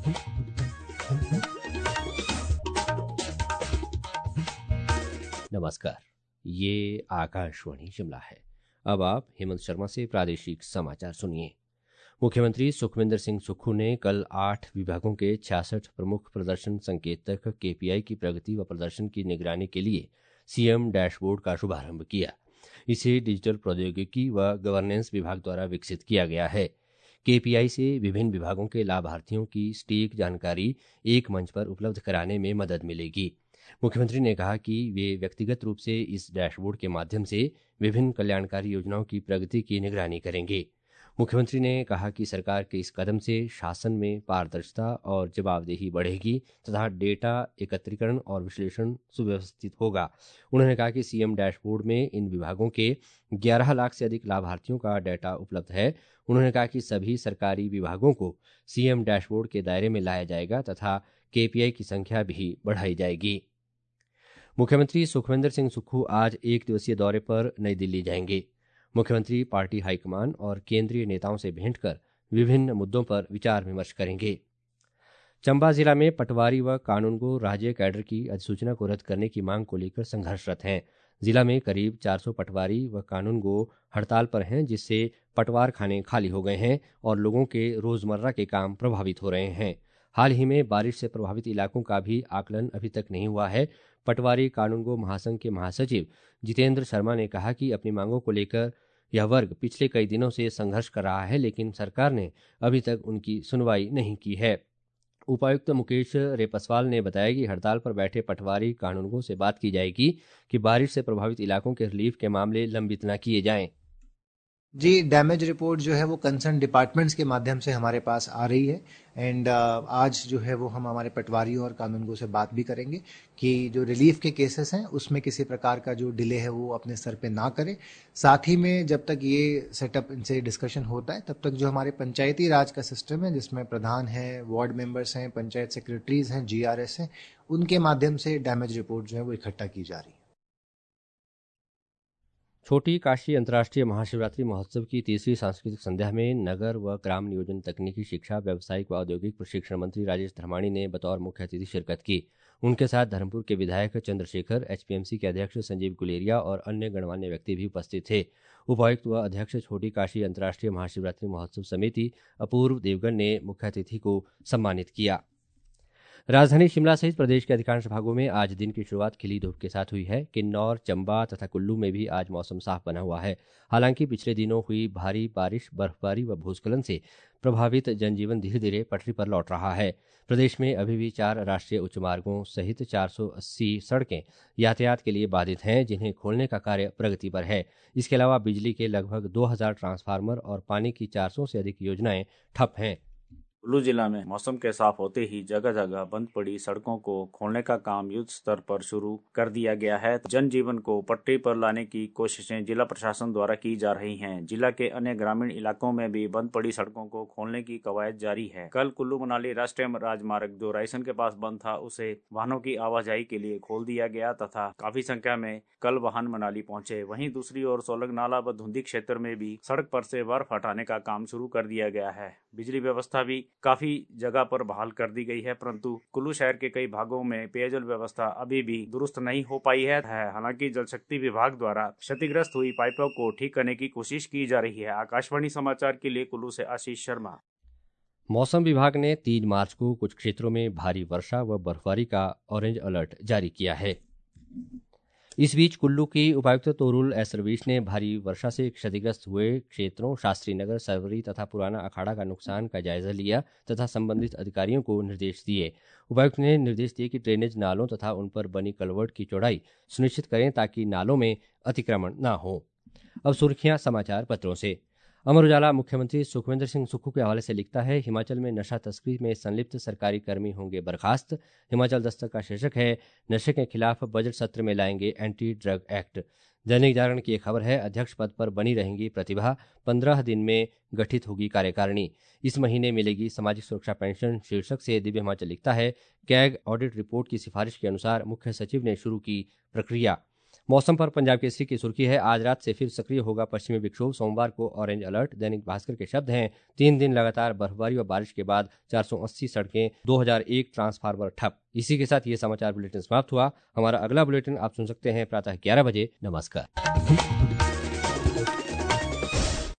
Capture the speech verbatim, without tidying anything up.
नमस्कार, ये आकाशवाणी शिमला है। अब आप हेमंत शर्मा से प्रादेशिक समाचार सुनिए। मुख्यमंत्री सुखविंदर सिंह सुक्खू ने कल आठ विभागों के छियासठ प्रमुख प्रदर्शन संकेतक केपीआई की प्रगति व प्रदर्शन की निगरानी के लिए सीएम डैशबोर्ड का शुभारंभ किया। इसे डिजिटल प्रौद्योगिकी व गवर्नेंस विभाग द्वारा विकसित किया गया है। केपीआई से विभिन्न विभागों के लाभार्थियों की सटीक जानकारी एक मंच पर उपलब्ध कराने में मदद मिलेगी। मुख्यमंत्री ने कहा कि वे व्यक्तिगत रूप से इस डैशबोर्ड के माध्यम से विभिन्न कल्याणकारी योजनाओं की प्रगति की निगरानी करेंगे। मुख्यमंत्री ने कहा कि सरकार के इस कदम से शासन में पारदर्शिता और जवाबदेही बढ़ेगी तथा डेटा एकत्रीकरण और विश्लेषण सुव्यवस्थित होगा। उन्होंने कहा कि सीएम डैशबोर्ड में इन विभागों के ग्यारह लाख से अधिक लाभार्थियों का डेटा उपलब्ध है। उन्होंने कहा कि सभी सरकारी विभागों को सीएम डैशबोर्ड के दायरे में लाया जाएगा तथा केपीआई की संख्या भी बढ़ाई जाएगी। मुख्यमंत्री सुखविंदर सिंह सुक्खू आज एक दिवसीय दौरे पर नई दिल्ली जाएंगे। मुख्यमंत्री पार्टी हाईकमान और केंद्रीय नेताओं से भेंट कर विभिन्न मुद्दों पर विचार विमर्श करेंगे। चंबा जिला में पटवारी व कानूनगो राज्य कैडर की अधिसूचना को रद्द करने की मांग को लेकर संघर्षरत हैं। जिला में करीब चार सौ पटवारी व कानूनगो हड़ताल पर हैं, जिससे पटवार खाने खाली हो गए हैं और लोगों के रोजमर्रा के काम प्रभावित हो रहे हैं। हाल ही में बारिश से प्रभावित इलाकों का भी आकलन अभी तक नहीं हुआ है। पटवारी कानूनगो महासंघ के महासचिव जितेंद्र शर्मा ने कहा कि अपनी मांगों को लेकर यह वर्ग पिछले कई दिनों से संघर्ष कर रहा है, लेकिन सरकार ने अभी तक उनकी सुनवाई नहीं की है। उपायुक्त मुकेश रेपसवाल ने बताया कि हड़ताल पर बैठे पटवारी कानूनगो से बात की जाएगी कि बारिश से प्रभावित इलाकों के रिलीफ के मामले लंबित न किए जाएं। जी, डैमेज रिपोर्ट जो है वो कंसर्न डिपार्टमेंट्स के माध्यम से हमारे पास आ रही है एंड uh, आज जो है वो हम हमारे पटवारियों और कानूनगो से बात भी करेंगे कि जो रिलीफ के केसेस हैं उसमें किसी प्रकार का जो डिले है वो अपने सर पे ना करें। साथ ही में जब तक ये सेटअप इनसे डिस्कशन होता है तब तक जो हमारे पंचायती राज का सिस्टम है, जिसमें प्रधान है, वार्ड मेंबर्स हैं, पंचायत सेक्रेटरीज हैं, जीआरएस हैं, उनके माध्यम से डैमेज रिपोर्ट जो है वो इकट्ठा की जा रही है। छोटी काशी अंतर्राष्ट्रीय महाशिवरात्रि महोत्सव की तीसरी सांस्कृतिक संध्या में नगर व ग्राम नियोजन तकनीकी शिक्षा व्यावसायिक व औद्योगिक प्रशिक्षण मंत्री राजेश धर्माणी ने बतौर मुख्य अतिथि शिरकत की। उनके साथ धर्मपुर के विधायक चंद्रशेखर, एचपीएमसी के अध्यक्ष संजीव गुलेरिया और अन्य गणमान्य व्यक्ति भी उपस्थित थे। उपायुक्त व अध्यक्ष छोटी काशी अंतर्राष्ट्रीय महाशिवरात्रि महोत्सव समिति अपूर्व देवगन ने मुख्य अतिथि को सम्मानित किया। राजधानी शिमला सहित प्रदेश के अधिकांश भागों में आज दिन की शुरुआत खिली धूप के साथ हुई है। किन्नौर, चंबा तथा कुल्लू में भी आज मौसम साफ बना हुआ है। हालांकि पिछले दिनों हुई भारी बारिश, बर्फबारी व भूस्खलन से प्रभावित जनजीवन धीरे धीरे पटरी पर लौट रहा है। प्रदेश में अभी भी चार राष्ट्रीय उच्च मार्गों सहित चार सौ अस्सी सड़कें यातायात के लिए बाधित हैं, जिन्हें खोलने का कार्य प्रगति पर है। इसके अलावा बिजली के लगभग दो हजार ट्रांसफार्मर और पानी की चार सौ से अधिक योजनाएं ठप हैं। कुल्लू जिला में मौसम के साफ होते ही जगह जगह बंद पड़ी सड़कों को खोलने का काम युद्ध स्तर पर शुरू कर दिया गया है। जनजीवन को पटरी पर लाने की कोशिशें जिला प्रशासन द्वारा की जा रही हैं। जिला के अन्य ग्रामीण इलाकों में भी बंद पड़ी सड़कों को खोलने की कवायद जारी है। कल कुल्लू मनाली राष्ट्रीय राजमार्ग जो रायसन के पास बंद था, उसे वाहनों की आवाजाही के लिए खोल दिया गया तथा काफी संख्या में कल वाहन मनाली पहुंचे। वहीं दूसरी ओर सोलग नाला व धुंधी क्षेत्र में भी सड़क पर से बर्फ हटाने का काम शुरू कर दिया गया है। बिजली व्यवस्था भी काफी जगह पर बहाल कर दी गई है, परंतु कुल्लू शहर के कई भागों में पेयजल व्यवस्था अभी भी दुरुस्त नहीं हो पाई है। हालांकि जल शक्ति विभाग द्वारा क्षतिग्रस्त हुई पाइपों को ठीक करने की कोशिश की जा रही है। आकाशवाणी समाचार के लिए कुल्लू से आशीष शर्मा। मौसम विभाग ने तीन मार्च को कुछ क्षेत्रों में भारी वर्षा व बर्फबारी का ऑरेंज अलर्ट जारी किया है। इस बीच कुल्लू की उपायुक्त तोरुल एस रवीश ने भारी वर्षा से क्षतिग्रस्त हुए क्षेत्रों शास्त्री नगर, सरवरी तथा पुराना अखाड़ा का नुकसान का जायजा लिया तथा संबंधित अधिकारियों को निर्देश दिए। उपायुक्त ने निर्देश दिए कि ड्रेनेज नालों तथा उन पर बनी कलवर्ट की चौड़ाई सुनिश्चित करें ताकि नालों में अतिक्रमण न हो। अब सुर्खियां समाचार पत्रों से। अमर उजाला मुख्यमंत्री सुखविंदर सिंह सुक्खू के हवाले से लिखता है, हिमाचल में नशा तस्करी में संलिप्त सरकारी कर्मी होंगे बर्खास्त। हिमाचल दस्तक का शीर्षक है, नशे के खिलाफ बजट सत्र में लाएंगे anti drug act. Dainik Jagran की एक खबर है, अध्यक्ष पद पर बनी रहेंगी प्रतिभा, पंद्रह दिन में गठित होगी कार्यकारिणी, इस महीने मिलेगी सामाजिक सुरक्षा पेंशन। शीर्षक से दिव्य हिमाचल लिखता है, कैग ऑडिट रिपोर्ट की सिफारिश के अनुसार मुख्य सचिव ने शुरू की प्रक्रिया। मौसम पर पंजाब केसरी की सुर्खी है, आज रात से फिर सक्रिय होगा पश्चिमी विक्षोभ, सोमवार को ऑरेंज अलर्ट। दैनिक भास्कर के शब्द हैं, तीन दिन लगातार बर्फबारी व बारिश के बाद चार सौ अस्सी सड़कें, दो हज़ार एक ट्रांसफार्मर ठप। इसी के साथ ये समाचार बुलेटिन समाप्त हुआ। हमारा अगला बुलेटिन आप सुन सकते हैं प्रातः ग्यारह बजे। नमस्कार।